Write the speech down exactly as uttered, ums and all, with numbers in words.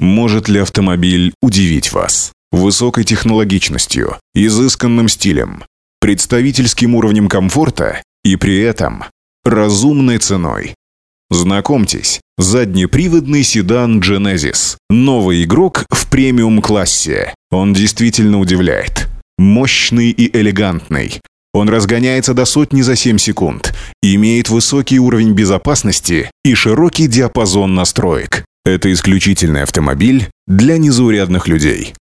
Может ли автомобиль удивить вас? Высокой технологичностью, изысканным стилем, представительским уровнем комфорта и при этом разумной ценой. Знакомьтесь, заднеприводный седан Genesis. Новый игрок в премиум-классе. Он действительно удивляет. Мощный и элегантный. Он разгоняется до сотни за семь секунд, имеет высокий уровень безопасности и широкий диапазон настроек. Это исключительный автомобиль для незаурядных людей.